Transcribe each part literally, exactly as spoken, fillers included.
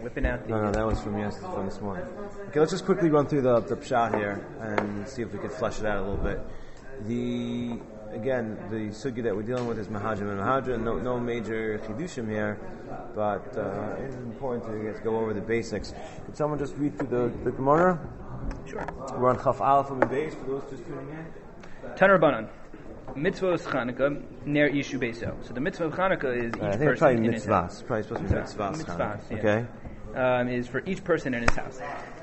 whipping out the... No, no, that was from yesterday, from this morning. Okay, let's just quickly run through the, the pshat here and see if we can flesh it out a little bit. The... Again, the sugya that we're dealing with is Mahadrim and Mahadra. No, no major chidushim here, but uh, it's important to get, go over the basics. Could someone just read through the, the Gemara? Sure. We're on Chaf Aleph from the base for those just tuning in. Tanar Banan. Mitzvah is Chanukah, Ner Yishu Beso. So the mitzvah of Chanukah is each Uh, I think person it's probably in his house. mitzvahs. Probably supposed to be mitzvahs. Mitzvahs, yeah. Okay. Um, is for each person in his house.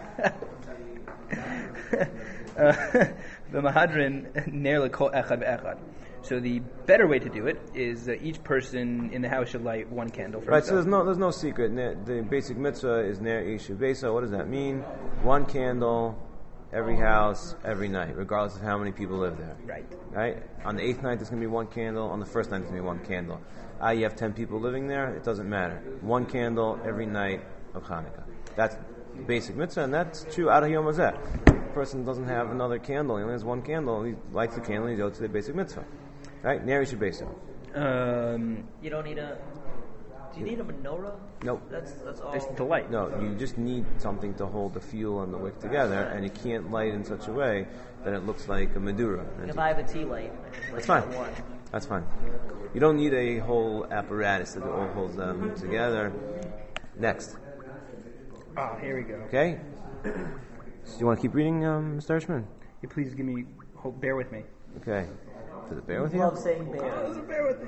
uh, The Mahadrin Ner L'Kol Echad Ve'echad. So the better way to do it is uh, each person in the house should light one candle for Right, so himself. there's no there's no secret. Ne- The basic mitzvah is Ner Yishu Beso. What does that mean? One candle, every house, every night, regardless of how many people live there. Right. Right? On the eighth night, there's going to be one candle. On the first night, there's going to be one candle. Ah, you have ten people living there, it doesn't matter. One candle every night of Hanukkah. That's the basic mitzvah, and that's true out of Yom Hazeh. The person doesn't have another candle, he only has one candle, he lights the candle, he goes to the basic mitzvah. Right? Ner Yishu Beso. Um, You don't need a. Do you need a menorah? Nope. That's that's all. it's the light. No, you just need something to hold the fuel and the wick together, and you can't light in such a way that it looks like a Madura. If I have a tea light, I just light That's fine. that one. That's fine. You don't need a whole apparatus that all holds them together. Next. Ah, here we go. Okay? So you want to keep reading, um, Mister Hirschman? You please give me, hold, bear with me. Okay. Does it bear with I you? love saying bear. Bear with me.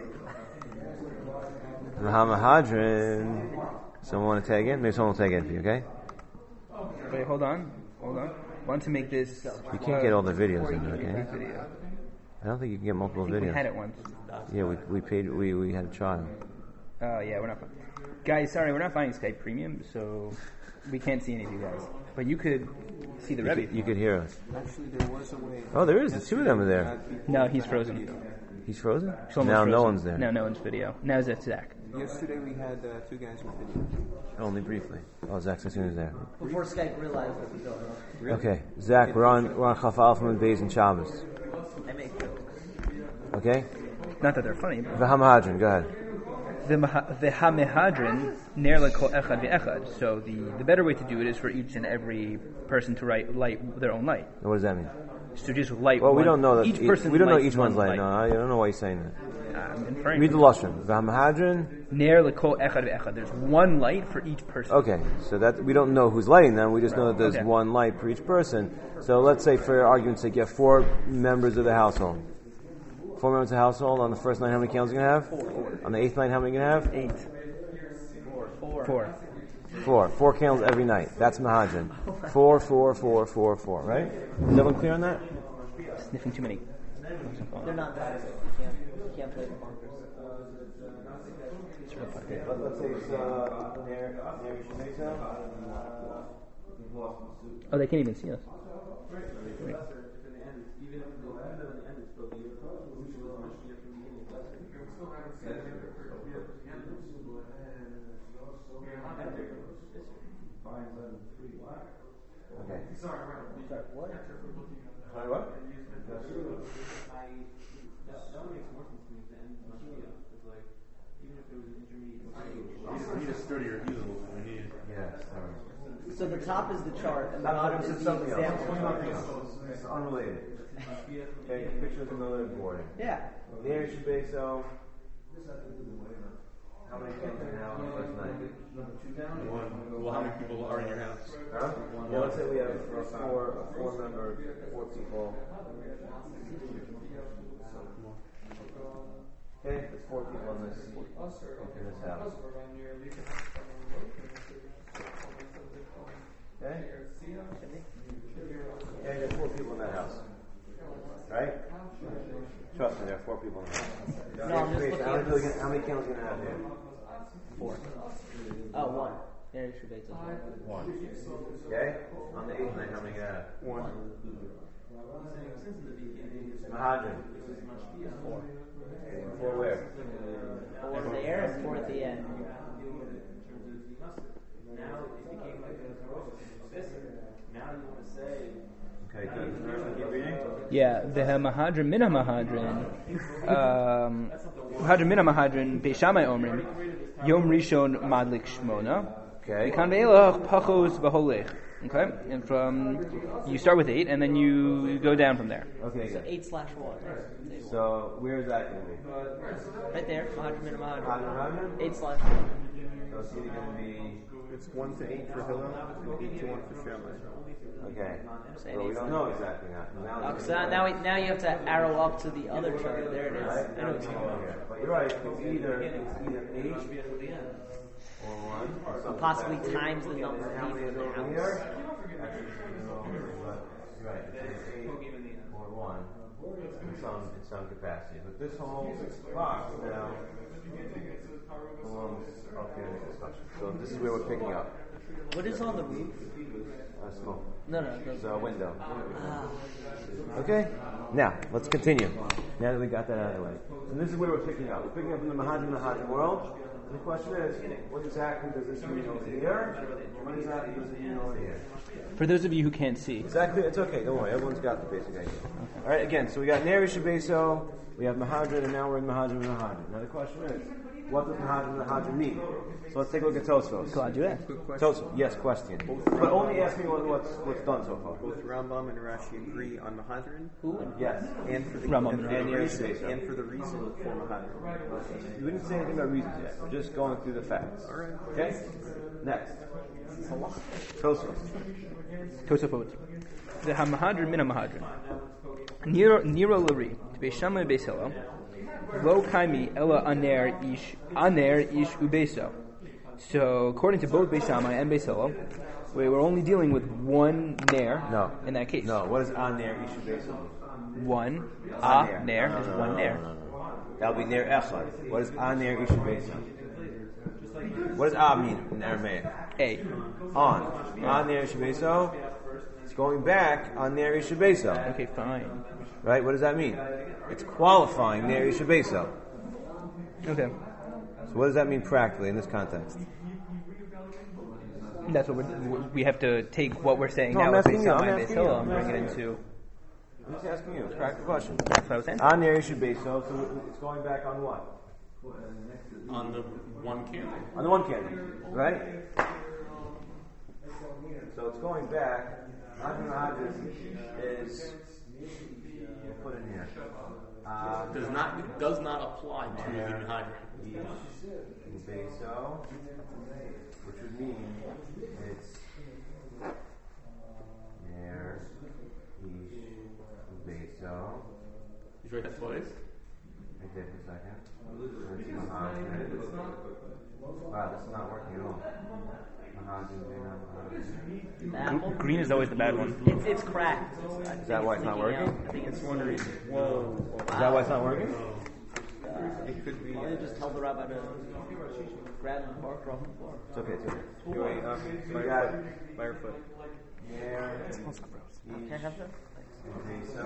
The Hamahadrin. Someone want to tag in? Maybe someone will tag in for you, okay? Wait, hold on, hold on. Want to make this? You can't get all the videos in there, Video. okay? I don't think you can get multiple I think we had videos. it once. Yeah, we we paid, we, we had a trial. Oh yeah, we're not. Guys, sorry, we're not buying Skype Premium, so we can't see any of you guys. But you could see the You Rebbe. could, you could hear us. Actually, there was a way. Oh, there is. The two of them are there. No, he's frozen. He's frozen? He's almost Now no frozen. one's there. No, no one's video. Now it's Zach. Yesterday we had uh, two guys with video. Only briefly. Oh, Zach's as soon as there. Before Skype realized what was going on. Okay, Zach, we're on we're on Chaf Aleph from Beis and Shabbos. I make jokes. Okay, Not that they're funny, but the Hamahadrin, go ahead. the maha- the hamehadrin ner lekol echad ve'echad. So the, the better way to do it is for each and every person to write, light their own light. What does that mean? So just light. Well, one, we don't know that. Each e- person. we don't know lights each one's one light. No, I don't know why you're saying that. I'm inferring. Read the lashon. The Hamahadrin. Ner lekol echad ve'echad. There's one light for each person. Okay, so that we don't know who's lighting them. We just know that there's Okay. one light for each person. So let's say, for argument's sake, you have four members of the household. Four members of the household. On the first night, how many candles are you gonna have? Four. On the eighth night, how many are you gonna have? Eight. Four. Four. Four. Four candles every night. That's Mahadrin. Four, four, four, four, four. Right? Is everyone clear on that? Sniffing too many. They're not that. You can't, you can't play the bunkers. Let's say it's uh, near near Oh, they can't even see us. Okay. What? Sorry, what? We need a sturdier easel. We need. Yes. So the top is the chart, and the This bottom is is the something else. example. It's unrelated. Okay, picture of another boarding. Yeah. Near Shabeso. How many candles do you have on the first night? One. Well, how many people are in your house? Huh? Yeah, let's say we have a four, a four member, four people. Okay, there's four people in this, in this house. Okay? Yeah, there's four people in that house. Right? Trust me, there are four people in the house. No, I'm just looking how, many, at- people you gonna- how many candles are you going to have here? Four. Oh, one. There you should be. One. Okay? On the eighth night, how many you going to have? One. Mahadrin. Four. Four where? Four there and four at the end. Okay, good. Keep reading. Yeah, the Mahadrin min Mahadrin. Um, Mahadrin min Mahadrin. Beishamai Omrim. Yom Rishon Madlik Shmona. Okay. Okay, and from you start with eight, and then you go down from there. Okay. So Good. eight slash one. So where's that going to be? Right there. Mahadran min Mahadran. Mahadran, Mahadran? Eight slash one. So it's either going to be. It's one to eight for Hillel, and eight to one for Shammai. Okay. Saying Well, we eight don't know exactly now. Now, Oh, so now, now, we, now you have to arrow up to the other chart. There it is. Right? I know what you're talking about. But you're right. It's either it's either eight or one, or something Possibly like that. times the number of people in the Over house. here. Actually, no, but you're right. It's eight or one in some in some capacity. But this whole box now belongs up here in this discussion. So this is where we're picking up. What is on the roof? Uh, smoke. No, no, no. It's a window. Ah. Okay? Now, let's continue. Now that we got that out of the way. So this is where we're picking up. We're picking up in the Mahadran Mahadran world. And the question is, what exactly does this mean over here? What exactly does it mean over here? For those of you who can't see, Exactly, it's okay, don't worry, everyone's got the basic idea. Alright, again, so we got Ner Yishubeso, we have Mahadran, and now we're in Mahadran Mahadran. Now the question is, what does Mahadran Mahadran mean? So let's take a look at Tosfos. glad you asked. Quick question. Tosfos, yes, question. But only ask me what, what's, what's done so far. Both Rambam and Rashi agree on Mahadran. Who? Yes. And for the, Rambam and and for the Rashi. reason, And and for the reason for Mahadran. We didn't say anything about reasons yet. We're just going through the facts. All right. Okay? Next. Tosfos. Tosafot. The Hamahadran min Hamahadran. Nero Nero Lari to be Shammai Beis Hillel. Lo Kaimi Ella Aner Ish Aner Ish Ubeso. So according to both Beis Shammai and Beis Hillel, we were only dealing with one ner. No. In that case. No, what is Aner Yishubeso? One a ner is one ner. That'll be Ner Echad. What is Aner Yishubeso? What does A mean in Aramaic? A. On. Aner Yishubeso. It's going back on Ner Yishubeso. Okay, fine. Right? What does that mean? It's qualifying Ner Yishubeso. Okay. So what does that mean practically in this context? That's what we're, we have to take what we're saying No, now I'm with asking Beis you, I'm Shammai and Beis asking Hillel you, and I'm bring it asking into. I'm just asking you. It's a practical question. That's what I was saying. Aner Yishubeso. So it's going back on what? On the one candle. On the one candle, right? So it's going back. Mahadran Mahadran is we'll put in here. Um, Does not it does not apply to the Mahadran. Ubeso, which would mean it's Ner Ish Ubeso. Did you write that twice? I did for a second. That's Mahadran. Wow, this is not working at all. Mahadran, Mahadran. Apple? Green is always the bad one. It's, it's cracked. Is that why it's not working? Out. I think it's one reason. Whoa. Is that why it's not working? It could be. Well, they just tell the rabbi to grab the bark off the floor. It's okay, it's okay. Here, wait, um, You got it. Firefoot. Ner Can I have that? Ubeso.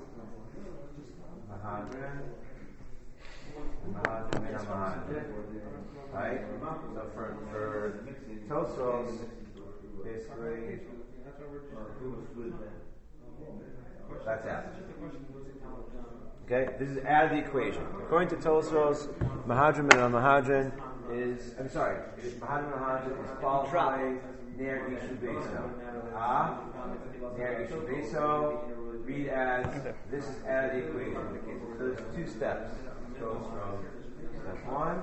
Mahadran. Mahadran, Mahadran. Right? So for, for Tosfos, basically, that's out. Okay? This is out of the equation. According to Tosfos, Mahadran and Mahadran is, I'm sorry, Mahadran Mahadran is qualifying Ner Yishubeso. Ah, Ner Yishubeso, read as, this is out of the equation. So there's two steps. It goes from step one,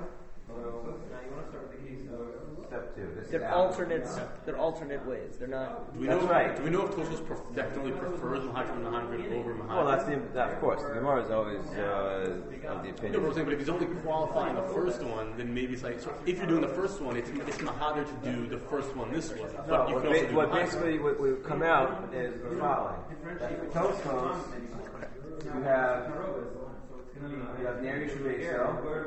step two. This is They're out. alternates. They're alternate ways. They're not. Do we That's know? right. Do we know if Tosfos pref- definitely prefers Mahadran and Mahadran over Mahadran? Well, that's the, that, of course. The Gemara is always uh, of the No, but I'm opinion. saying, but if he's only qualifying the first one, then maybe it's like, so if you're doing the first one, it's, it's Mahadran to do the first one this way. But No, you what, can also ba- do what Mahadran. basically what would come out is the following. That for Tosfos, you have you have Ner Yishubeso.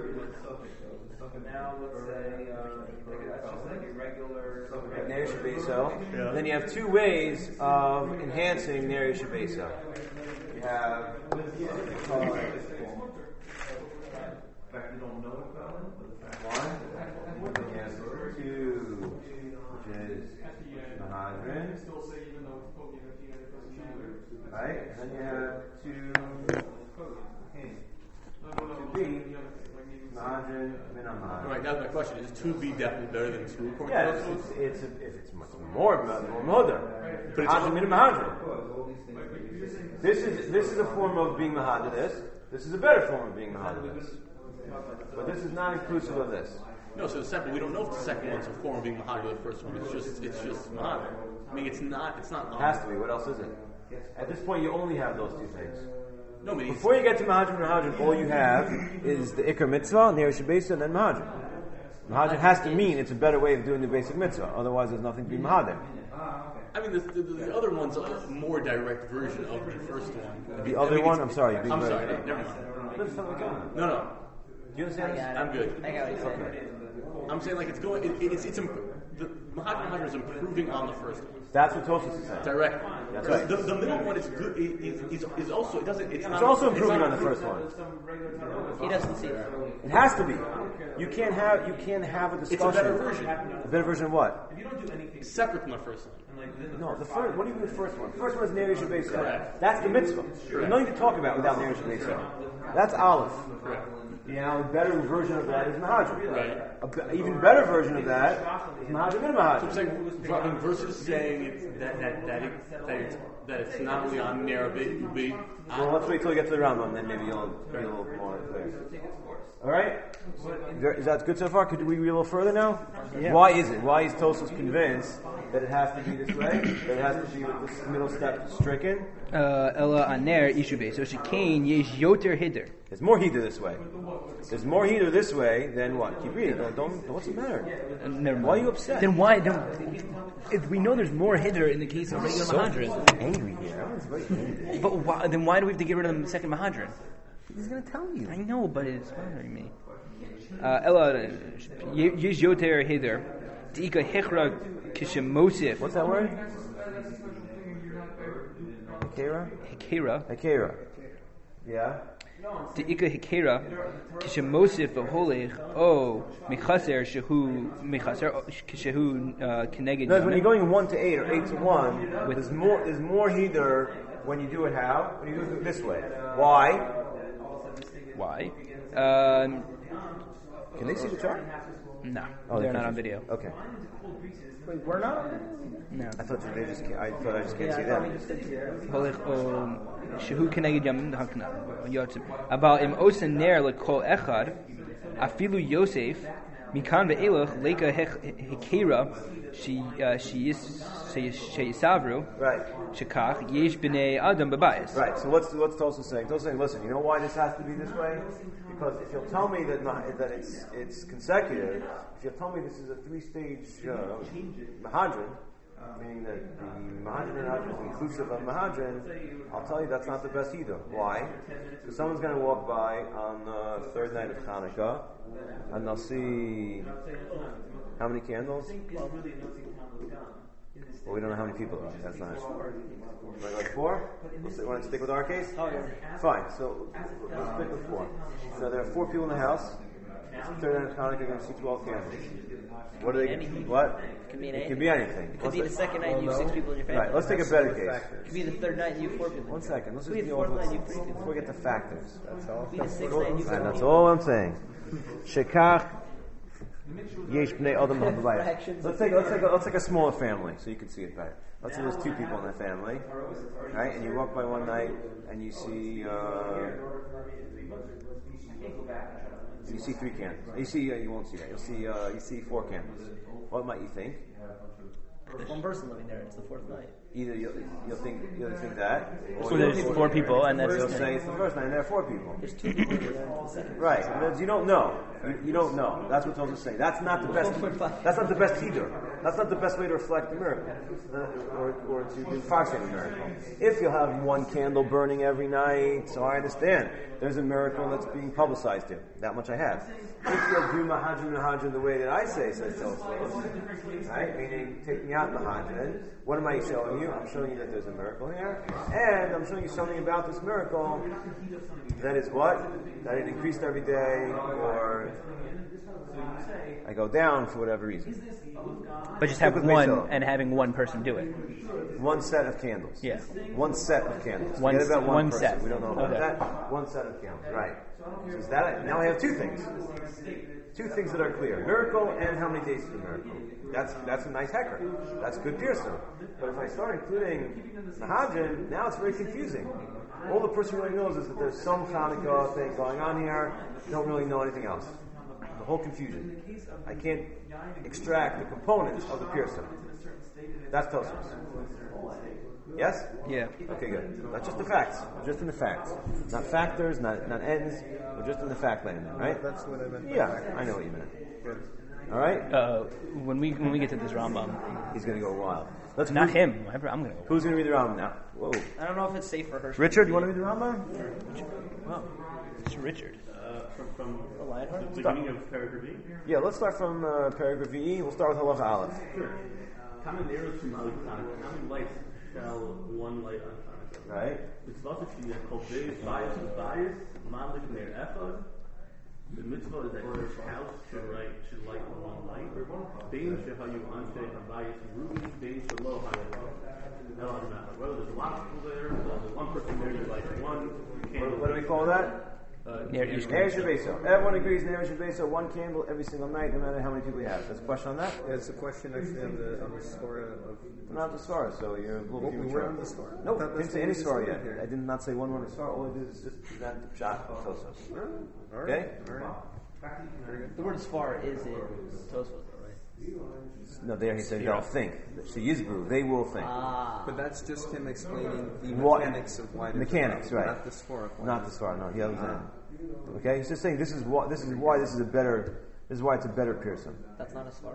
Now let's say uh, that's just like a regular Ner Yishubeso. Then you have two ways of enhancing Ner Yishubeso. You have one, then you have two, which is Mahadran. Right? And then you have two, two B, Mahadran. Mahadran, min Mahadran. Right, that's my question. Is two B definitely better than two according Yeah, to it's, Tosfos? it's, it's a, if it's much more, more Moder. But it's Mahadran, min Mahadran. This is, this is a form of being Mahadran this. This is a better form of being Mahadran this. But this is not inclusive of this. No, so the second, we don't know if the second one's a form of being Mahadr or the first one. It's just, it's just Mahadr. I mean, it's not, it's not. It has to be. What else is it? At this point, you only have those two things. No, I mean, Before you get to Mahadran and Mahadran, all you have is the Iker Mitzvah, Ner Shabesa, and then Mahadran. Mahadran has to mean it's a better way of doing the basic mitzvah. Otherwise, there's nothing to be Mahadran. I mean, the, the, the other one's a more direct version of the first one. The I other mean, one? it's- I'm sorry. being I'm very- sorry. No, never mind. No, no. Do you understand I this? got it. I'm good. I got what he's saying. I'm saying like it's going. It, it's it's imp- the Mahadran Mahadran is improving on the first one. That's what Tosfos is saying. Direct. That's right. The, the middle one is good. Is, is, is also it doesn't. It's, It's not, also it's improving not on the first one. He doesn't see that. It has to be. You can't have you can't have a It's discussion. a better version. A better version of what? Separate from the first one. No, the first. What do you mean the first one? The first one is Ner Shabesa. Correct. That's the mitzvah. There's nothing to talk about without Ner Shabesa. That's Aleph. Correct. Now, a better version of that is Mahadran. Right. A be- even better version of that is Mahadran min So I'm Mahadran. saying, versus saying it's, that that that, it, that, it's, that it's not only on Nerabit, you be Well, let's wait till we get to the Rambam, then maybe you'll be a little more clear. All right? Is that good so far? Could we read a little further now? Yeah. Why is it? Why is Tosfos convinced that it has to be this way? That it has to be with this middle step stricken? Uh, Ella aner ishu beis. So shekain yesh yoter hider. There's more heater this way. There's more heater this way than what? Keep reading. Don't, don't, what's the matter? Uh, never mind. Why are you upset? Then why? Then, if we know there's more hider in the case of regular so Mahadran. angry here. Everyone's very angry. But why, then why do we have to get rid of the second Mahadran? He's going to tell you. I know, but it's bothering me. Uh, Ella yesh yoter hider. Tika hechra kishemosif. What's that word? Hekera? Hekera. Hekera. Yeah? Tika hekera kishemosif v'holech o mechaser shehu mechaser shehu keneged. No, when you're going one to eight or eight to one, there's more. There's more heather when you do it how? When you do it this way. Why? Why? Um, Can they see the chart? no, Oh, they're they not can't on see- video. Okay. Wait, we're not? No. I thought they just. Can't, I thought I just can't Yeah, see I thought we them. just did here. Holech o shehu keneged yamim hakna yotzim. About im osen ner lekol echad afilu Yosef mikan ve'elach leka hekera she she is she yisavru Right. shekach yesh b'nei adam b'bayis. Right. So what's what's Tosfos saying? Tosfos saying, listen. You know why this has to be this way? Because if you'll tell me that not, that it's it's consecutive, if you'll tell me this is a three-stage uh, Mahadran, meaning that the Mahadran and Mahadran is inclusive of Mahadran, I'll tell you that's not the best either. Why? Because someone's going to walk by on the third night of Hanukkah, and they'll see how many candles? Well, we don't know how many people there are. That's not. Like, like four? Let's, want to stick with our case? Oh, yeah. Fine. So let's stick with four. So there are four people in the house. Third night of Hanukkah, you're going to see twelve candles. What are they? Anything. What? It could be an It eight. could be anything. It could be the second night you have six people in your family. Right. Let's take a better case. It could be the third night you have four people. One second. Let's It just could be be the fourth over. night you have three people. Before we get to factors. That's all. It could be the sixth night you have Right, four that's people. all I'm saying. Shekach yesh bnei adam habayis. Fractions. Let's take let's take a, let's take a smaller family so you can see it better. Let's say there's two people in that family, right? And you walk by one night and you see uh, you see three candles. You see uh, you won't see that. You'll see uh, you see four candles. What might you think? There's one person living there. It's the fourth night. Either you'll, you'll think you'll think that, or So there's four people, and or that's you'll say it's the first night and there are four people. There's two people living there. It's the second. Right, because you don't know. You, you don't know. That's what Tosfos is saying. That's not the best. That's not the best either. That's not the best way to reflect the miracle, uh, or, or to do function the miracle. If you'll have one candle burning every night, so I understand. There's a miracle that's being publicized here. That much I have. If you'll do Mahadran Mahadran the way that I say, says Tosfos, right? Meaning taking out Mahadran. What am I showing you? I'm showing you that there's a miracle here, and I'm showing you something about this miracle that is what? That it increased every day, or I go down for whatever reason. But just have Stick with one Beis Hillel. and having one person do it. One set of candles. Yeah. One set of candles. One Forget about s- one, one person. set. We don't know about Okay. that. One set of candles. Right. So is that now I have two things. Two things that are clear. Miracle and how many days is the miracle. That's that's a nice hecker. That's good Pearson. But if I start including Mahadran, now it's very confusing. All the person really knows is that there's some Hanukkah thing going on here. Don't really know anything else. The whole confusion. I can't extract the components of the Pearson. That's Tosfos. Yes? Yeah. Okay, good. That's just the facts. We're just in the facts. Not factors, not not ends. We're just in the fact lane, right? That's what I meant. by Yeah, factors. I know what you meant. Good. All right? Uh, when we when we get to this Rambam, He's going to go wild. Let's not read- him. I'm gonna go. Who's going to read the Rambam now? Whoa. I don't know if it's safe for her. Richard, you want to read the Rambam? Well, it's Richard. Uh, from from The Lionheart? the beginning of paragraph eight. Yeah, let's start from uh, paragraph E. We'll start with Halacha Aleph. Sure. Common arrows from Malik Hanukkah. How many lights shall one light on Hanukkah? Right? Mitzvah Shia called Beis bias is bias. Malik Ner Ephod. The mitzvah is that each house should light should light one light. Bein shehayu ante habayis rubi. Bein shelo hayu. Well, there's a lot of people there. There's one person there who lights one candle. What, what do we call that? Uh, Ner Ish Ner Shabeso. Everyone agrees Ner Shabeso, one candle every single night, no matter how many people you have. There's a question on that? Yeah, it's a question actually on the on the story of. We're not the Svara, so you're a little Well, we premature. were on the Svara. No, I thought didn't that's say what any we Svara decided yet. here. I did not say one word of Svara. All I did is just present the shot of Tosos. All right. Okay? All right. Very good. The word "sfar" is in Tosfos, right? No, there he said they'll think. She Yizbru, they will think. Ah. But that's just him explaining the What- mechanics of why. there's Mechanics, a- right. Not the Svara. Not the Svara, no, he doesn't. Okay? He's just saying this is what this is why this is a better this is why it's a better Pearson. That's not a sfar.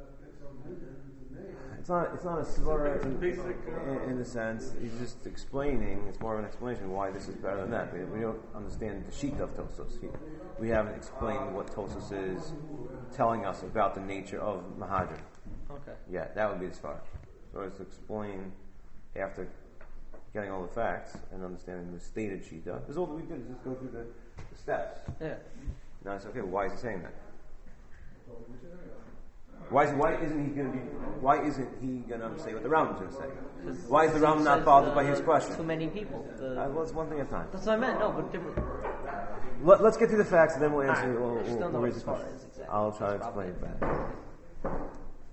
It's not it's not a Svara in, in, in the sense he's just explaining, it's more of an explanation why this is better than that. We, we don't understand the sheet of Tosos. He, we haven't explained what Tosos is telling us about the nature of Mahadran. Okay. Yeah, that would be the Svara. So it's to explain after getting all the facts and understanding the stated Shita. Because all that we did is just go through the, the steps. Yeah. Now it's okay, why is he saying that? Why, is, why isn't he going to be? Why isn't he going to say what the Rambam's going to say? Why is the Rambam not Says, bothered by uh, his question? Too many people. The, Uh, well, it's one thing at a time. that's what I meant. No, but different. Let, let's get through the facts and then we'll answer. Alright. We'll, Just we'll, don't know we'll what raise the the Svara question. is exactly. I'll try to That's explain it probably- back.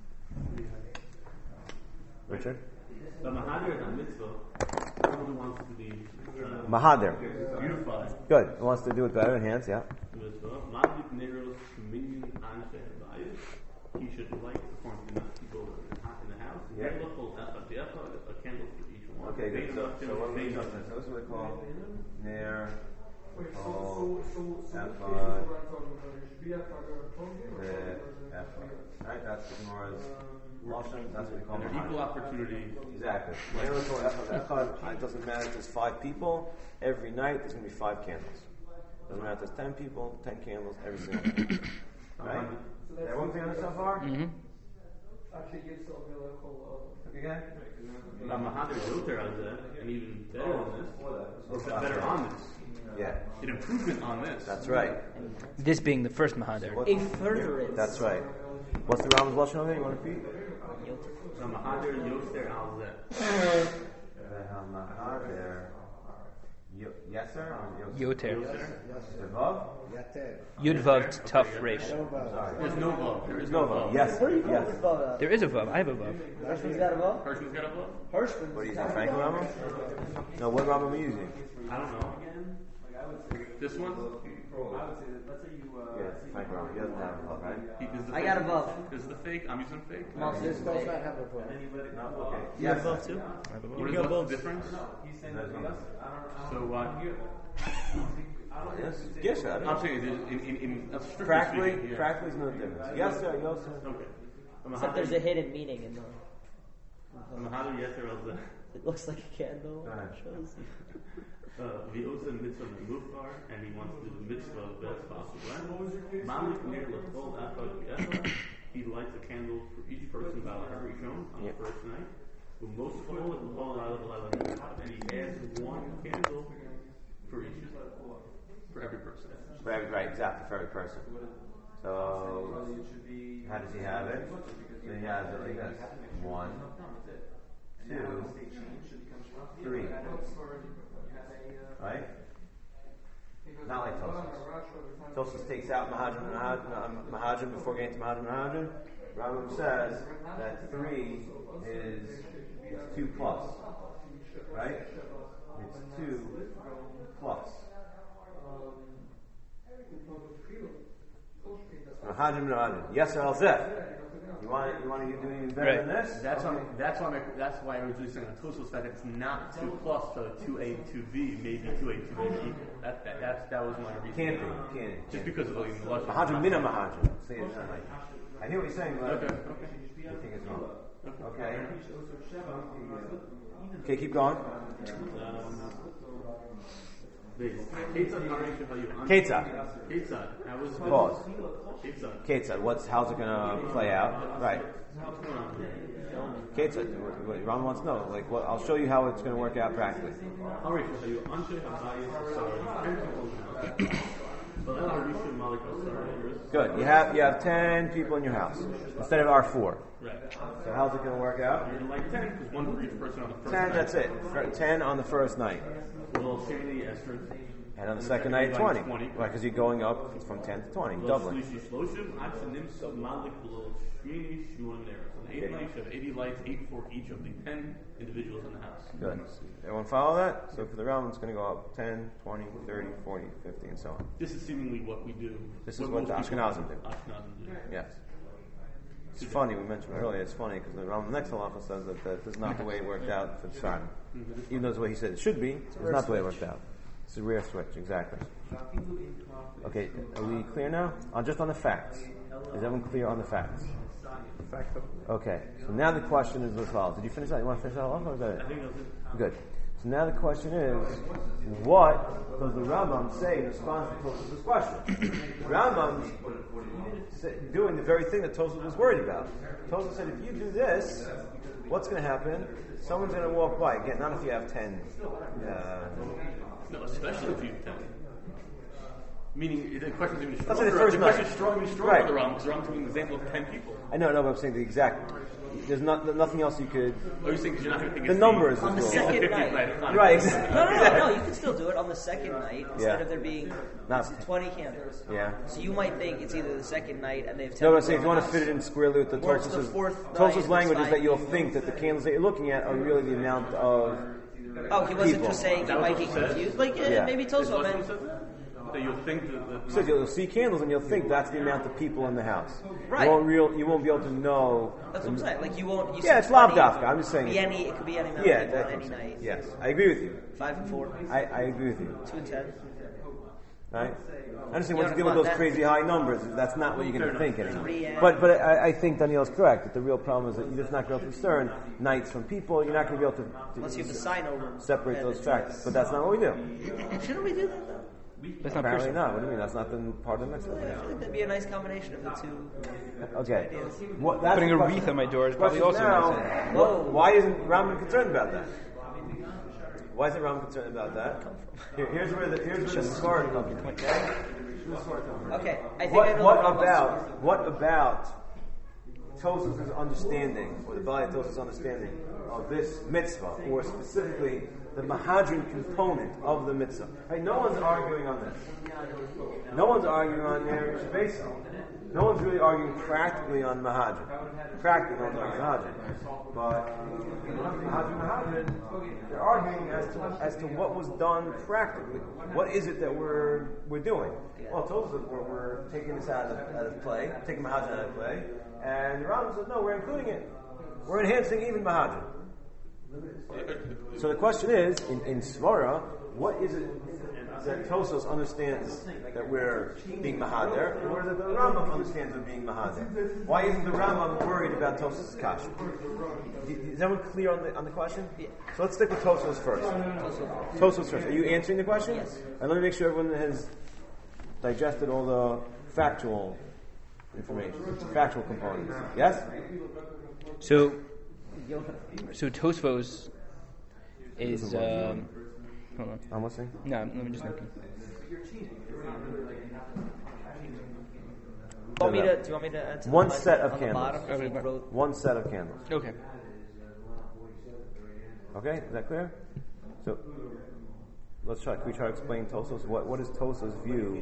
Richard? The Mahadir is a mitzvah. Someone who wants to be uh, Mahadir. beautified. Good. He wants to do it better. Enhance. Yeah. Mitzvah. Madlik Neros Communion Anshe Bias. He should light according to the people in the house. Yeah. A candle for each one. Okay. Good. So, so what we Bein so Hashem. this is what we call Ner. Kol, Ephod, the Ephod. Right. That's the Gemara's Lashon. That's what we call They're Mahadir. equal opportunity. Exactly. Echad, it doesn't matter if there's five people. Every night there's going to be five candles. Doesn't matter if there's ten people, ten candles every single night. Right? Everyone clear on this so far? Mm-hmm. Okay. The Mahadir Yoter on that, and even better than this, or better on this. Yeah, An improvement on this. that's right. This being the first Mahadir. A furtherance. That's right. What's the Rambam's Lashon over there? You want to repeat? The Mahadir Yoter al Zeh. Yeser? Yoter. Devav? Yudvav tough resh. There's no vav. There is No, no vav. yes. What do you call Yes. this vav? There is a vav. I have a vav. Hirschman's got a vav? Hirschman's got a vav? Hirschman's What are you using? Franklin Rambam? No, what Rambam are you using? I don't know. This one? Yeah, Franklin Rambam. He doesn't have a right? He- is the I fake- got a vav. This is the fake. I'm using fake. No, this is fake. No? Okay. You have a vav too? What is what's the difference? So what? Yes. Yes, sir. I'm saying is in in in a strictly Practically, speaking, yeah. practically is no difference. Yes, sir. Yes, sir. Okay. The Except there's a hidden meaning in the. the Mahadir Yeter al Zeh. It looks like a candle. Go ahead. It shows. V'osa mitzvah mufar, and he wants to do the mitzvah the best possible. Malik near l'chol echad v'echad, he lights a candle for each person about harishon on the first night. But most of all, l'chol echad, and he adds one candle for each, for every person. For every, right, exactly, for every person. So, how does he have it? So he has it like this. One, two, three. Right? Not like Tosfos. Tosfos takes out Mahadran and Mahadran before getting to Mahadran and Mahadran. Rambam says that three is it's two plus, right? It's two plus. Mahadran and Mahadran. Yes, or Alzeh. You want you want to do even better Right. than this? That's why. That's why. That's why I was really saying on Tosfos that it's not two plus, so two A, two B, maybe two A, two B equal. That that that's, that was my reason. Can't be. Can't. Just because of the logic. Mahadran mina Mahadran. Say it that way. I hear what you're saying, but Okay. Okay. I think it's wrong. Okay. Okay, keep going. Ketzad Haresh Hayu. Ketzad. Ketzad. How was Pause. Ketzad. Ketzad. What's how's it gonna play out? Right. Ketzad. What Ron wants to know. Like, what? I'll show you how it's gonna work out practically. Haresh Hayu. Anshe Habayis. Sorry. But then Harisha Malik Asar. Good. You have you have ten people in your house instead of our four. Right. So how's it gonna work out? You're like ten because one for each person on the first Ten. night. That's it. For- Ten on the first night, Well, Shani Esther. and on the second night, twenty. Right, because you're going up from ten to twenty, doubling. So the eight nights, you have eighty lights, eight for each of the ten individuals in the house. Good. Everyone follow that? So for the round, it's going to go up ten, twenty, thirty, forty, fifty, and so on. This is seemingly what we do. This is what the most people- Ashkenazim do. Ashkenazim do. Yes. It's funny, we mentioned earlier, it's funny because the Ram, the next halacha says that that is not the way it worked out for the Sfardim. Even though it's the way he said it should be, it's not the way it worked out. It's a rare switch, exactly. Okay, are we clear now? On just on the facts. Is everyone clear on the facts? Okay, so now the question is as follows. Did you finish that? You want to finish that halacha or is that it? I think that's it. Good. So now the question is, what does the Rambam say in response to Tosfos' question? The Rambam doing the very thing that Tosfos was worried about. Tosfos said, if you do this, what's going to happen? Someone's going to walk by. Again, not if you have ten. Uh, No, especially if you have ten. Meaning, the question is even Let's say stronger. the first The night. question is strong, even stronger Right. for the Ram, because the Ram's giving an example of ten people. I know, no, but I'm saying the exact. There's not nothing else you could. Oh, you're saying because you're not going to think The it's numbers On the as well. second fiftieth night. night of Hanukkah. Right. Exactly. No, no, no, no. You can still do it on the second night instead Yeah. of there being Not- twenty candles. Yeah. So you might think it's either the second night and they have ten. No, but I'm saying if people you want in to the fit it in squarely with the Or it's the Tosfos' fourth Tosfos' night, language it's is that you'll fine. think that the candles that you're looking at are really the amount of. house. Oh, he wasn't people. just saying he That was might what get it said? confused. Like, eh, Yeah. maybe Is Tosfos what meant. said that? That you'll think that the, So you'll see candles and you'll think that's the amount of people in the house. Right. You won't real. You won't be able to know. That's what I'm saying. Like, you won't. You Yeah, said it's lav twenty, dafka, I'm just saying Be it- any, it could be any amount Yeah, of people that's on what any I'm saying. night. Yes, I agree with you. Five and four. I, I agree with you. Two and ten. Right? I understand once Yeah, you deal with but those that- crazy high numbers, that's not what you're going to think anymore. Three and- But but I, I think Daniel's correct that the real problem is that you're just not going to be able to discern nights from people. You're not going to be able to, to Unless you have the sign over. separate and those it's- facts. But that's not what we do. Shouldn't we do that though? That's not Apparently personal. not. What do you mean? That's not the part of the next I one. feel like that'd be a nice combination of the two. Okay. What, that's Putting the a question. wreath on my door is probably Question also now, nice. what- why isn't Rambam concerned about that? Why isn't Rambam concerned about that? Here, here's where the here's where the scar comes from. Okay. Here's where the scar comes from. Okay, I think I What, know what the Rambam's- about what about Tosfos' understanding, or the Bali Tosfos' understanding of this mitzvah, or specifically the Mahadran component of the mitzvah? Right? No one's arguing on this. No one's arguing on Ner Shabesa. No one's really arguing practically on Mahadran. Practically on Mahadran. But Mahadran, Mahadran, they're arguing as to as to what was done practically. What is it that we're we're doing? Well, Tosfos we're, we're taking this out of, out of play, taking Mahadran out of play, and the Rambam says no, we're including it. We're enhancing even Mahadran. So the question is, in, in Svara, what is it that Tosfos understands that we're being Mahader, or that the Rambam understands we're being Mahader? Why isn't the Rambam worried about Tosfos' kasha? Is everyone clear on the on the question? Yeah. So let's stick with Tosfos first. Tosfos first. Are you answering the question? Yes. And let me make sure everyone has digested all the factual information, factual components. Yes? So, so Tosfos is. Um, hold on. I'm listening. No, let me just looking. Want me to, do you want me to add to One the set of on the candles. bottom? Okay, He but- wrote- One set of candles. Okay. Okay, is that clear? So, let's try. Can we try to explain Tosos? What what is Tosos' view?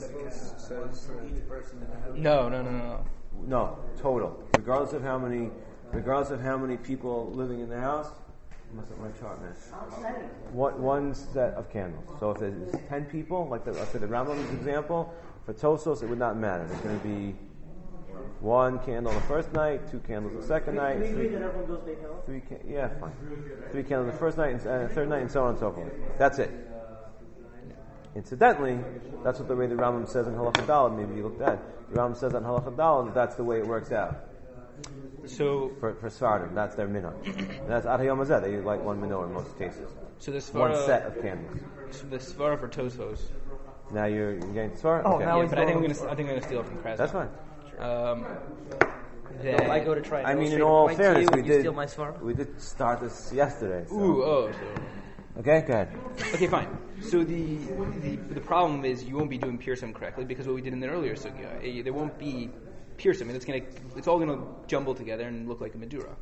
No, no, no, no. No, total. Regardless of how many, regardless of how many people living in the house. I must have my chart, man. What one set of candles? So if there's ten people, like the, let's say the Rambam's example, for Tosos it would not matter. There's going to be one candle the first night, two candles the second night. Can we three, agree that everyone goes big hell? three can- yeah, fine. Three candles the first night, and uh, third night, and so on and so forth. That's it. Incidentally, that's what the way the Rambam says in Halacha Daled. Maybe you looked at it. The Rambam says in Halacha Daled that that's the way it works out. So, For, for Sfardim, that's their minhag. And that's Ad Hayom Hazeh. They light one minhag in most cases. so the One svara, set of candles. so the svara for Tosos. Now you're, you're getting Sfar? Oh, okay. now Yeah, he's but I think I'm going- gonna, I think I'm gonna steal it from Krasner. That's fine. Um, So if I go to try and I mean, in illustrate a all point to fairness, you, we you did steal my svara? we did start this yesterday. So. Ooh, oh, so. Okay, go ahead. Okay, fine. So the, the the problem is you won't be doing Pearson correctly because what we did in the earlier sugya, eh, there won't be Pearson. I mean, it's gonna it's all gonna jumble together and look like a Madura.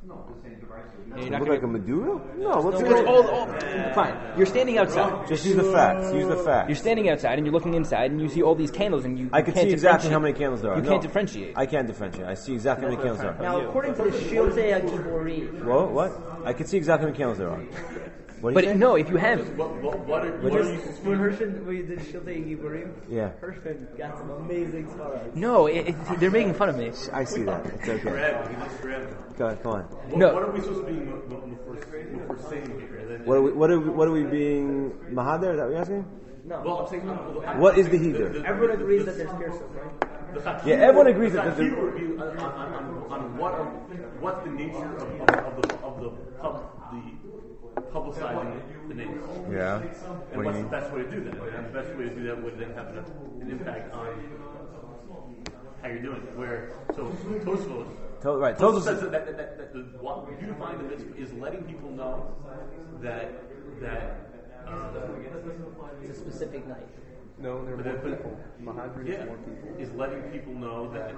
And you're not Look gonna, like a Maduro? No, let's because go. all, all, fine. You're standing outside. Just use the facts. Use the You're facts. standing outside and you're looking inside and you see all these candles and you, I you can can't see exactly differentiate. how many candles there are. You No, can't differentiate. I can't differentiate. I see exactly how many candles there are. Now, according to the Shiltei HaGiborim, What? What? I can see exactly how many candles there are. What do But you say? no, if you have What, what, what are, what What are is- you when Hershon, when you did Shiltei HaGiborim, Yeah. Hershon got some amazing svaras. no, it, it, they're making fun of me. I see that. It's okay. grab? He just grabbed. Go ahead, come on. What, No. what are we supposed to be what, what, what we're saying here? Then- What are we? What are we, what are we being Mahader? Is that what you're asking? No. Well, I'm saying. uh, What is the heater? Everyone agrees that there's Pearson, right? The Chakir- Yeah, everyone agrees the that the- Chakir would be on, on, on, on what are, what's the nature of, of, of the of the pub, the publicizing the names. Yeah. And What do you what's mean? the best way to do that? And the best way to do that would then have an, an impact on how you're doing it. Where so Tosfos To- right. Tosfos Tosfos says that, that, that, that the, what unifying the mitzvah is letting people know that that um, It's a specific night. No, there are But more then- people. Mahadri yeah, is more people. is letting people know that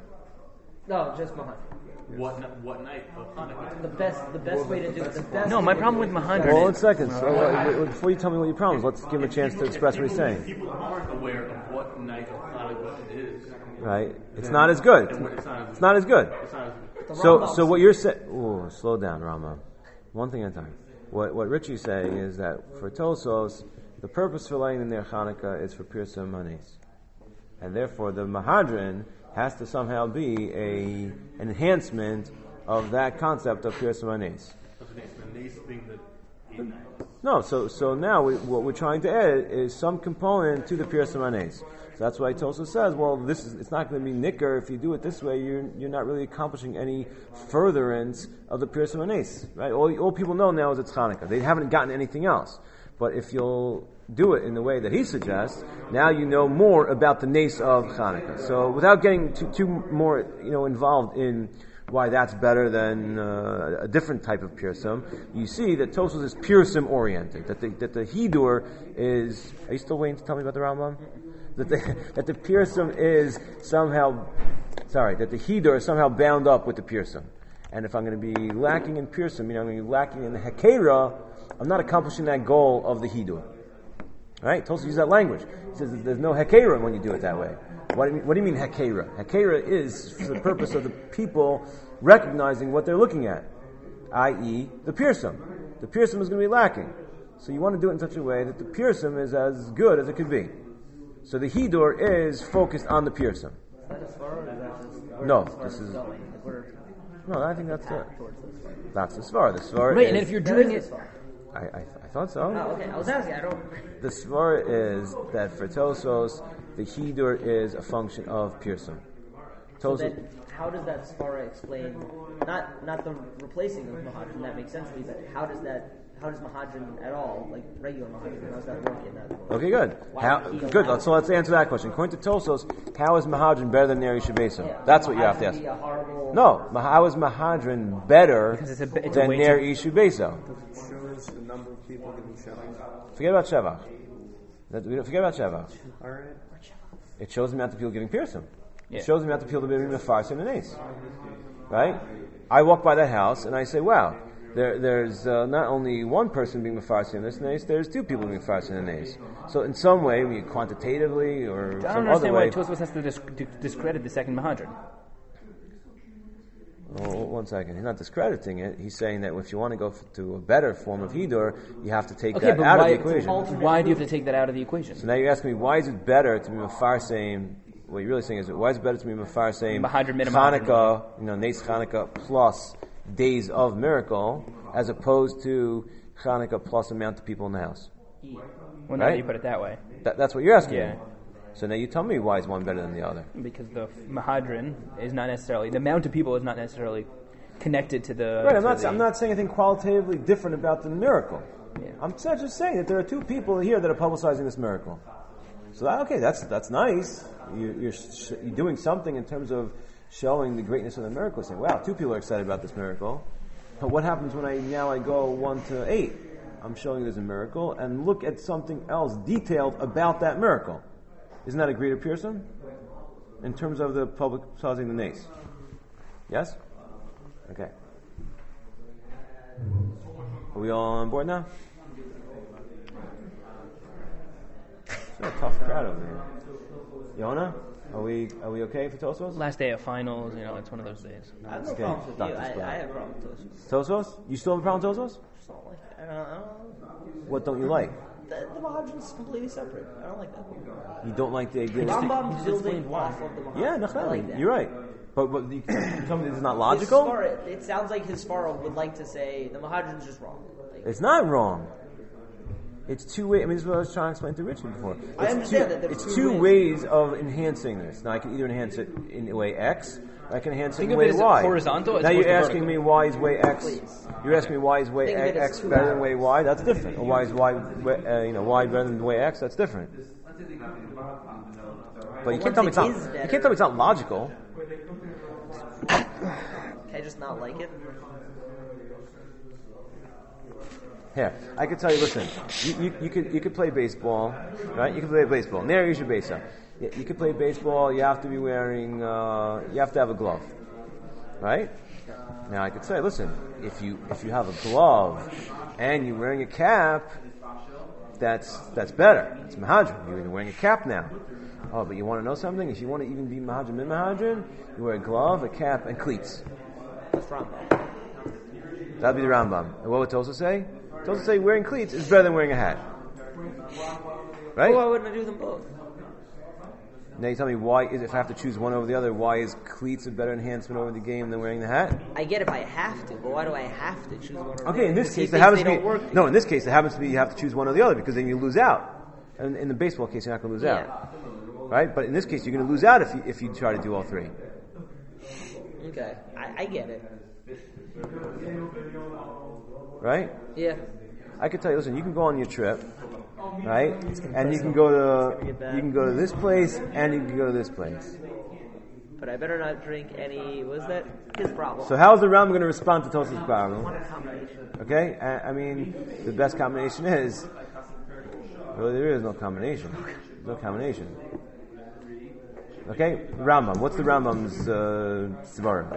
No, just Mahan. what n- what night of Hanukkah. The best, the best way to do it. The best No, my problem with Mahandran Well, one is second. So, uh, wait, wait, before you tell me what your problem is, let's give him a chance to express what he's saying. People aren't aware of what night of Hanukkah it is. Right? It's not as good. And when it's not as It's not as good. It's not as So, so what you're saying? Oh, slow down, Rama. One thing at a time. What what Richie's saying is that for Tosos, the purpose for lighting their Hanukkah is for Pirsum Manes, and therefore the Mahadran has to somehow be a an enhancement of that concept of Pirsum Manes. the nice thing that eight nights. No, so so now we, what we're trying to add is some component to the Pirsum Manes. So that's why Tosa says, well, this is it's not going to be nicker if you do it this way. You're you're not really accomplishing any furtherance of the Pirsum Manes, right? All all people know now is it's Hanukkah. They haven't gotten anything else. But if you'll do it in the way that he suggests, now you know more about the nace of Hanukkah. So without getting too too more you know involved in why that's better than uh, a different type of pirsum, you see that Tosfos is pirsum oriented. That the that the hidur is. Are you still waiting to tell me about the Rambam? That the that the pirsum is somehow, sorry, that the hidur is somehow bound up with the pirsum. And if I'm going to be lacking in pirsum, meaning I'm going to be lacking in the hekera, I'm not accomplishing that goal of the hidur. Right? Tosfos uses that language. He says that there's no hekera when you do it that way. What do you mean, what do you mean hekera? Hekera is for the purpose of the people recognizing what they're looking at, that is the pirsum. The pirsum is going to be lacking. So you want to do it in such a way that the pirsum is as good as it could be. So the hidur is focused on the pirsum. Is that as far, or is that just where No, it's- where this it's is- going? Like we're No, I think that's it. towards this way. That's the svara. The svara right. is, And if you're That doing is it, as far. I, I, I thought so. Oh, okay. I was asking. I don't. The svara is that for Tosos, the hidur is a function of pirsum. So Tosos, then, how does that svara explain? Not not the replacing of Mahadran. That makes sense to me. But how does that? How does Mahadran at all, like regular Mahadran, how does that work in that? okay, good. Why How, would he good. allow- So let's answer that question. According to Tosos, how is Mahadran better than Neri Shabbesim? Yeah, That's what you have to Mahadran ask. be a horrible- No, Ma- how is Mahadran better Because it's a- it's a than way to- Neri Shubeso? It shows the number of people getting shellings. Forget about Shevach. That- we don't- Forget about Shevach. All right. It shows the amount of people giving Pearson. Yeah. It shows the amount of people that are giving Mefarsim and Ace. Right? I walk by that house and I say, wow, there, there's uh, not only one person being mefarsi in this nace, there's two people being mefarsi in the nace. So in some way, we quantitatively or I don't some understand other why way. Tosfos has to dis- d- discredit the second Mahadran. Oh, one second. He's not discrediting it. He's saying that if you want to go f- to a better form of Hidur, you have to take Okay, that but out why, of the equation. why do you have to take that out of the equation? So now you're asking me, why is it better to be mefarsim? What you're really saying is, why is it better to be mefarsim Mahadran min Hanukkah, you know, Nes Hanukkah plus days of miracle, as opposed to Hanukkah plus amount of people in the house? Well, now Right? you put it that way. That, that's what you're asking Yeah. me. So now you tell me why is one better than the other? Because the Mahadran is not necessarily, the amount of people is not necessarily connected to the... Right, I'm to not. the, I'm not saying anything qualitatively different about the miracle. Yeah. I'm just saying that there are two people here that are publicizing this miracle. So that, okay, that's that's nice. You, you're sh- you're doing something in terms of showing the greatness of the miracle. Saying, "Wow, two people are excited about this miracle." But what happens when I now I go one to eight? I'm showing there's a miracle, and look at something else detailed about that miracle. Isn't that a greater Pearson in terms of the publicizing the nace? Yes. Okay. Are we all on board now? It's a tough crowd over here. Yona, are we are we okay for Tosfos? Last day of finals, you know, it's one of those days. I have no Okay, problems with you. Doctor I, Sprout. I have problems with those. Tosfos? You still have a problem with Tosfos? Just don't like it. I don't, I don't, What don't you like? the, the Mahadran is completely separate. I don't like that. You don't like the idea. Rambam's just building explained why. off of the Mahadran. Yeah, I no, like that. you're right. But but you, you tell me this is not His logical. Svara- it sounds like his Svara would like to say the Mahadran's just wrong. Like, It's not wrong. It's two ways. I mean, this is what I was trying to explain to Richard before. It's I understand two, that there's it's two two ways. ways of enhancing this. Now, I can either enhance it in way X, or I can enhance Think it in of way it as Y. horizontal as Now opposed you're to asking vertical. me why is way X. Please. You're asking me why is way Think of it as X two better than arrows. way Y. That's different. Or why is Y, way- uh, you know, Y better than way X? That's different. But you can't tell me it's not. Once it is You better- can't tell me it's not logical. Can I just not like it? Here, I could tell you. Listen, you, you, you could you could play baseball, right? You could play baseball. There, use your base up. You, you could play baseball. You have to be wearing. Uh, you have to have a glove, right? Now I could say, listen, if you if you have a glove and you're wearing a cap, that's that's better. It's mahadran. You're wearing a cap now. Oh, but you want to know something? If you want to even be mahadran min mahadran, you wear a glove, a cap, and cleats. That's Rambam. That'd be the Rambam. And what would Tosa say? Tosa say wearing cleats is better than wearing a hat. Right? Why wouldn't I do them both? Now you tell me why is if I have to choose one over the other, why is cleats a better enhancement over the game than wearing the hat? I get if I have to, but why do I have to choose one or the Okay, in other? this He case, there thinks happens they to be don't work. no. In this case, there happens to be you have to choose one or the other because then you lose out. And in the baseball case, you're not going to lose Yeah. out, right? But in this case, you're going to lose out if you if you try to do all three. Okay, I, I get it. Right? Yeah. I could tell you. Listen, you can go on your trip, right? And you can go to you can go to this place and you can go to this place. But I better not drink any. Was that his problem? So how's the Ram going to respond to Tosa's problem? One combination. Okay, I, I mean, the best combination is really there is no combination. There's no combination. Okay, Rambam. What's the Rambam's uh, Svarim?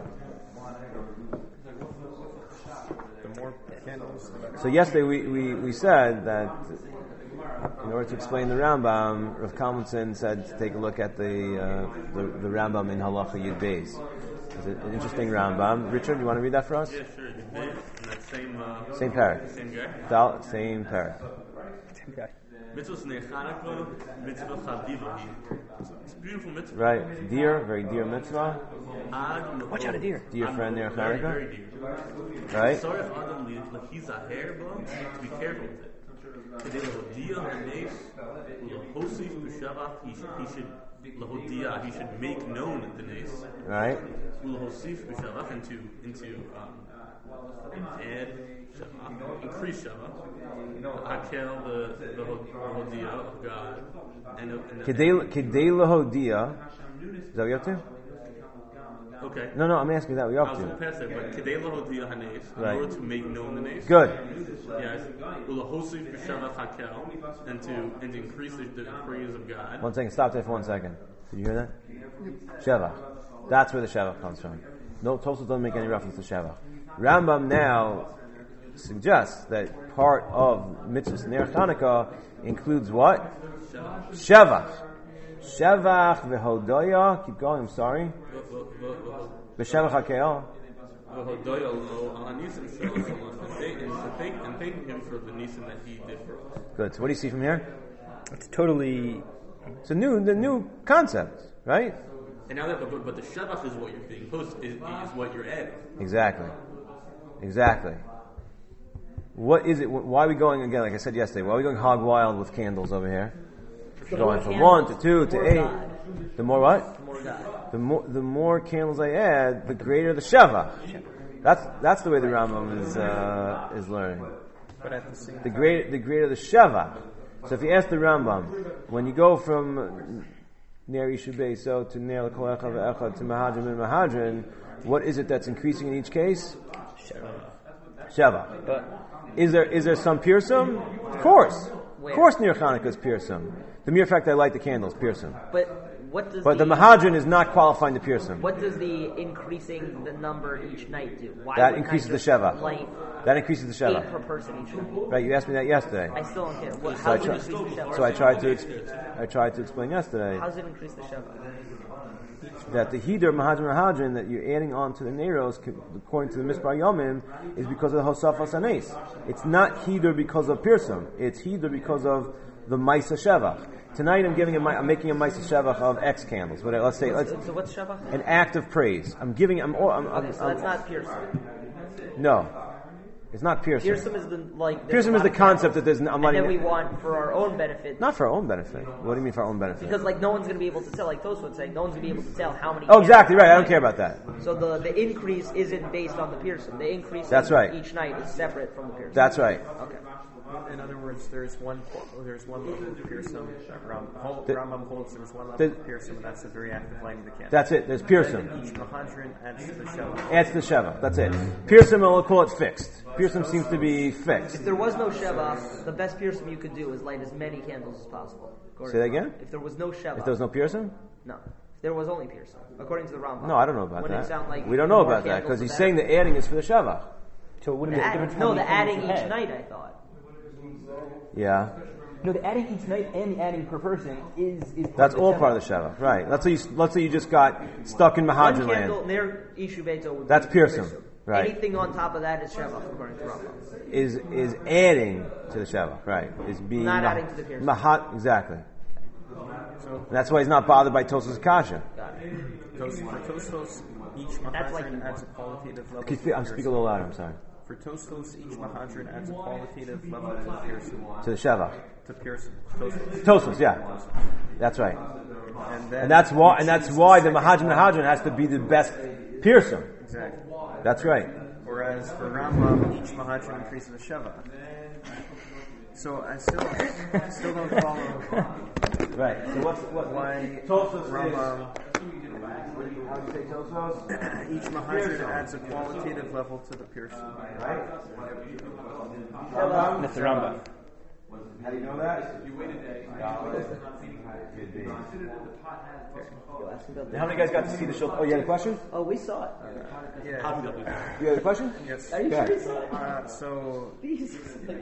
The more candles, the better. So yesterday we, we, we said that in order to explain the Rambam, Rav Kalmanson said to take a look at the uh, the, the Rambam in Halacha Yud Beis. It's an interesting Rambam. Richard, you want to read that for us? Yeah, sure. You did. And that same, uh, Same parak. Same guy. Dal- Same parak. Okay. Mitzvah Snei Chanukah, Mitzvah Chadivahi. It's a beautiful mitzvah. Right, dear, very dear mitzvah. Ad Watch out, a deer. Dear friend near Very, Chanukah. very dear. Right? Sorry, Adam, like he's a hair, bro. To be careful with it. Today, Lahodia Hanesh, Lahosif B'Shavach, he should, he should, Lahodia, he should make known the Nes. Right? Lahosif B'Shavach, into, into, um, add Shavach, increase Shavach. Hakel, the, the Lahodia of God. And, and, Kedei Kedei Lahodia. Is that what you're up to? okay. No, no, I'm asking you that. What you're I up was going to to? pass that, but Kedei Lahodia Hanes, in Right. order to make known the Nes. Good. Yes. Ulahosif b'shavach hakel, and to and to increase the, the praise of God. One second. Stop there for one second. Did you hear that? Shevach. That's where the Shevach comes from. No, Tosfos doesn't make any reference to Shevach. Rambam now suggests that part of mitzvahs Ner Chanukah includes what? Shevach. Shevach v'hodoya. Keep going. I'm sorry. V'shevach hakeol. And thanking him for the nisim that he did for us. Good. So what do you see from here? It's totally. It's a new, the new concept, right? And now that, the, but the shevach is what you're being post is, is what you're adding. Exactly. Exactly. What is it? Why are we going again? Like I said yesterday, why are we going hog wild with candles over here? The Going more from candles, one to two the to more eight. God. The more what? The more God. The more the more candles I add, the greater the sheva. That's that's the way the Rambam is uh, is learning. But at the same The greater the greater the sheva. So if you ask the Rambam, when you go from Ner Ishu so to Ner L'Kol Echad Ve'echad to Mahadran and Mahadran, what is it that's increasing in each case? Sheva. But Is there is there some pirsum? Of course. Where? Of course Ner Chanukah is pirsum. The mere fact that I light the candles, pirsum. But what does But the the, Mahadran is not qualifying the pirsum. what does the increasing the number each night do? Why That wouldn't I increases the just sheva. Light That increases the eight sheva. per person each night. Right, you asked me that yesterday. I still don't get it. What, So how I, does try, it increase the sheva? so I tried to ex- I tried to explain yesterday How does it increase the sheva? that the Hidur Mahadran Mahadran that you're adding on to the Neros, according to the Mispar Yomim, is because of the Hosafas Anes. It's not Hidur because of Pirsum. It's Hidur because of the Maisa Shevach. Tonight I'm giving a, I'm making a Maisa Shevach of X candles. Whatever. Let's say let's, So what's sheva? an act of praise. I'm giving. I'm. I'm, I'm, Okay, so I'm that's not Pearson. no, it's not Pearson. Pearson is the like. there's a Pearson lot is the of concept that candles, there's. I'm and letting then we it- want for our own benefit. not for our own benefit. What do you mean for our own benefit? Because like no one's going to be able to tell, like Toast would say, no one's going to be able to tell how many. Oh, exactly candles- right. I don't care about that. So the the increase isn't based on the Pearson. The increase That's right. each night is separate from the Pearson. That's right. Okay. In other words, there's one there's one level of Pearson. Ram, The- Rambam holds there's one level the- of Pearson, and that's the very active lighting of the candle. That's it. There's And Pearson. then each Mahadran adds to the sheva. Adds to the Sheva. That's it. Pearson, we'll call it fixed. Pearson seems to be fixed. If there was no Sheva, the best Pearson you could do is light as many candles as possible. according Say that to- again? If there was no Sheva. If there was no Pearson? No. If there was only Pearson. According to the Rambam. No, I don't know about Wouldn't it that. sound like we don't the know more about that candles, because he's the saying better? the adding is for the Sheva. so it wouldn't The be a add- difference how no, many the adding candles each you had. night, I thought. Yeah. No, the adding each night and the adding per person is is. That's all part of the Sheva. Right. Let's say you, let's say you just got stuck in One Mahadran candle land. near Ishu Beito would That's be Pearson. Right. Anything on top of that is Sheva, according to Rambam. Is is adding to the Sheva. Right. Is being Not Mah- adding to the Pearson. Mahat, exactly. And that's why he's not bothered by Tosfos Kasha. Got it. Tos- For Tosfos, each That's like Mahadran you adds a want. qualitative level. Keep- to I'm the speaking a little louder. I'm sorry. For Tosfos, each Mahadran adds a qualitative level to Pearson. To the Sheva. To Pearson. Tosfos. Tosfos. Yeah. That's right. And, then And that's why. it And that's sees why the second Mahadran one. Mahadran has to be the best Pearson. Exactly. That's right. Whereas for Rambam, each Mahadran increases the Sheva. So I still, I still don't follow Right. So what's what? why Tosfos Rambam, How do you say Tosfos? each Mahadran adds a qualitative level to the Pearson. Right. That's the Rambam. How do you know that? Yo, ask me about that. How many guys got to see the show? Oh, you had a question? Oh, we saw it. Yeah. You had a question? Yes. Are you Go sure ahead. we saw it? Uh, so Jesus.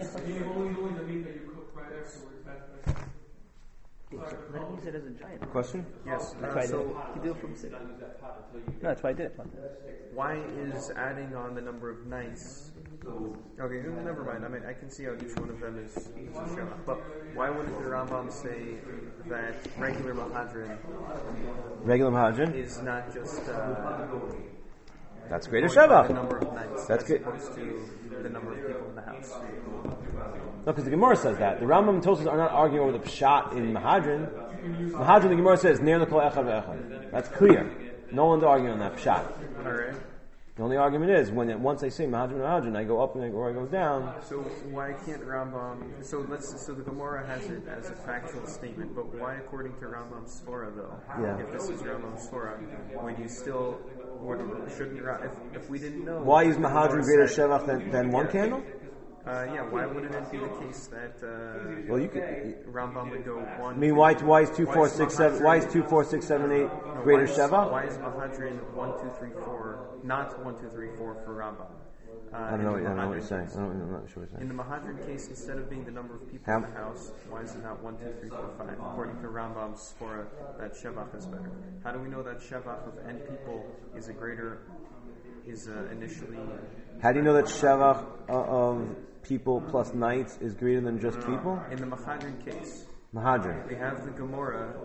Let him use it as a giant. Question? yes. why Uh, I did so You do it from six. No, that's why I did it. why is adding on the number of nights? Okay, never mind. I mean, I can see how each one of them is, is a Sheva. But why wouldn't the Rambam say that regular Mahadran Regular Mahadran? is not just uh, That's greater going by the Sheva. number of nights That's as good. opposed to the number of people in the house? No, because the Gemara says that. The Rambam and Tosfos are not arguing over the Pshat in Mahadran. Mahadran, the Gemara says, Ner l'kol echad ve'echad. That's clear. No one's arguing on that Pshat. All right. The only argument is, when it, once I say Mahadran, Mahadran, I go up and I go, or I go down. So why can't Rambam? So let's. So the Gemara has it as a factual statement, but why, according to Rambam's Sforah, though? Yeah. If this is Rambam's Sforah, would you still? Would, shouldn't Ra- if, if we didn't know? Why is the Mahadran Gemara greater said- Shevach than, than one Yeah. candle? Uh, yeah. Why wouldn't it be the case that uh, Well, you could. Rambam would go one? I mean, why, why is two, four, six, seven? Why is two, four, six, seven, eight No, greater why is, Sheva? Why is Mahadran one, two, three, four not one, two, three, four for Rambam? Uh, I don't in know. the What, I don't know what Mahadran you're saying. case. I don't, I'm not sure what you're In saying. the Mahadran case, instead of being the number of people How- in the house, why is it not one, two, three, four, five? According to Rambam's Sfora, that Shevach is better. How do we know that Shevach of n people is a greater, is uh, initially... How do you know that Shevach uh, of people plus knights is greater than just people? In the Mahadran case, Mahadran. we have the Gemara